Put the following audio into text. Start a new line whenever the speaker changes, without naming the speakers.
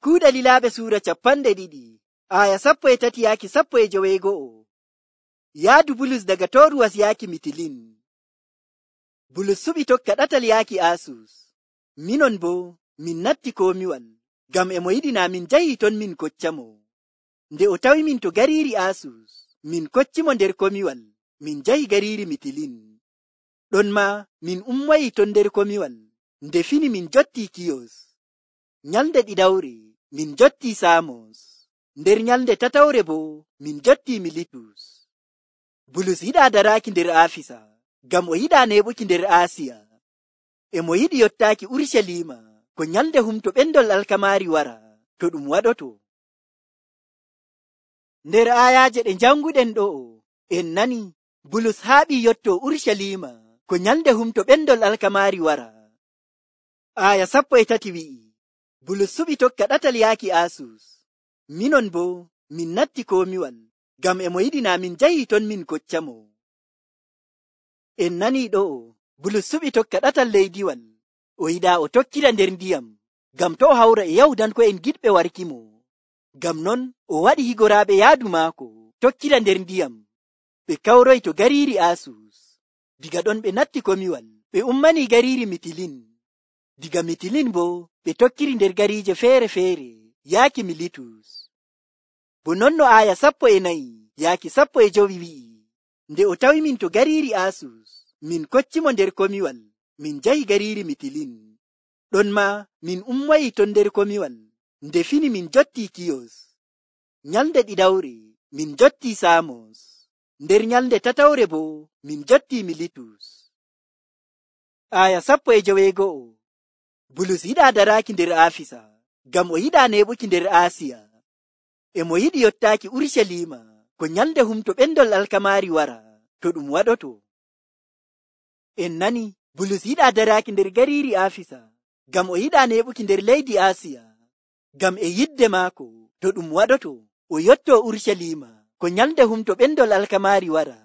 Kuuɗa lilaaɓe suura 12 aya 13 yaaki 15. Yaadu Bulus daga Toruwas yaaki Mitilin. Bulus suɓi tokka ɗatal yaaki Asus. Minon bo min natti komiwal, gam e mo yiɗina min jahi ton min koccamo. Nde o tawi min to gariiri Asus, min koccimo nder komiwal, min jahi gariiri Mitilin. Ɗon ma min ummayi ton nder komiwal, nde fini min jotti Kiyos. Nyalde ɗiɗawre min jotti Samos. Nder nyalde tatawre bo min jotti Militus. Bulus yiɗa daraaki nder Afisa, gam o yiɗa neɓuki nder Asiya. E mo yiɗi yottaaki Urshalima ko nyalde humto ɓendol alkamari wara, to ɗum waɗoto. Nder ayaje ɗe janguɗen ɗo, en nani Bulus haaɓi yotto Urshalima ko nyalde humto ɓendol alkamari wara. Aya 13 wi'i, Bulus suɓi tokka ɗatal yaaki Asus. Minon bo min natti komiwal, gam e mo yiɗina min jahi ton min koccamo. En nani ɗo, Bulus suɓi tokka ɗatal leydiwal, o yiɗa o tokkira nder ndiyam, gam to o hawra e Yahudanko en giɗɓe warkimo. Gam non o waɗi higoraaɓe yaadu maako tokkira nder ndiyam, ɓe kawroy to gariiri Asus. Diga ɗon ɓe natti komiwal, ɓe ummani gariiri Mitilin. Diga Mitilin bo ɓe tokkiri nder gariije feere-feere yaaki Militus. Bo nonno aya 14 yaaki 15 wi'i, nde o tawi min to gariiri Asus, min koccimo nder komiwal, min jahi gariiri Mitilin. Ɗon ma min ummayi ton nder komiwal, nde fini min jotti Kiyos. Nyalde ɗiɗawre min jotti Samos. Nder nyalde tatawre bo min jotti Militus. Aya 15. Bulus yiɗa daraaki nder Afisa, gam o yiɗa neɓuki nder Asiya. E mo yiɗi yottaaki Urshalima ko nyalde humto ɓendol alkamari wara, to ɗum waɗoto. En nani Bulus yiɗa daraaki nder gariiri Afisa, gam o yiɗa neɓuki nder leydi Asiya. Gam e yidde maako, to ɗum waɗoto, o yotto Urshalima ko nyalde humto ɓendol alkamari wara.